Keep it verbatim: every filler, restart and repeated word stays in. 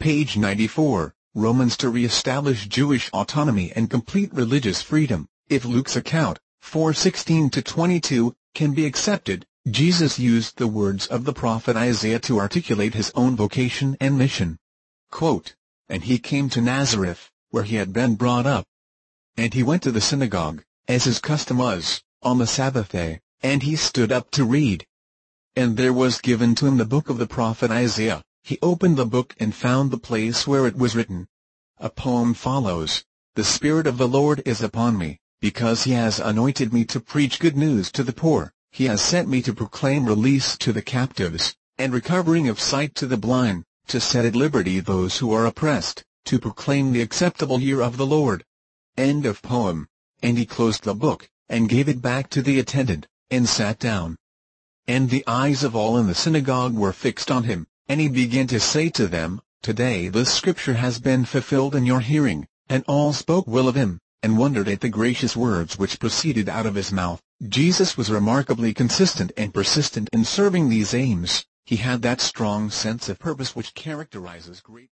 Page ninety-four, Romans to re-establish Jewish autonomy and complete religious freedom. If Luke's account, four sixteen to twenty-two, can be accepted, Jesus used the words of the prophet Isaiah to articulate his own vocation and mission. Quote, "And he came to Nazareth, where he had been brought up. And he went to the synagogue, as his custom was, on the Sabbath day, and he stood up to read. And there was given to him the book of the prophet Isaiah. He opened the book and found the place where it was written." A poem follows. "The Spirit of the Lord is upon me, because he has anointed me to preach good news to the poor. He has sent me to proclaim release to the captives, and recovering of sight to the blind, to set at liberty those who are oppressed, to proclaim the acceptable year of the Lord." End of poem. And he closed the book, and gave it back to the attendant, and sat down. And the eyes of all in the synagogue were fixed on him, and he began to say to them, "Today this scripture has been fulfilled in your hearing." And all spoke well of him, and wondered at the gracious words which proceeded out of his mouth. Jesus was remarkably consistent and persistent in serving these aims. He had that strong sense of purpose which characterizes great